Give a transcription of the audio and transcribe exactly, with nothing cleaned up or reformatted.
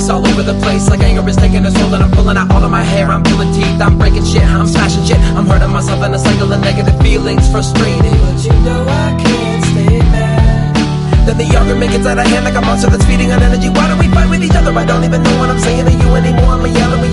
face all over the place, like anger is taking its toll, and I'm pulling out all of my hair. I'm pulling teeth, I'm breaking shit, I'm smashing shit, I'm hurting myself in a cycle of negative feelings, frustrated, but you know I can't stay mad. Then the argument gets out of hand like a monster that's feeding on energy. Why do we fight with each other? I don't even know what I'm saying to you anymore. I'm a yellow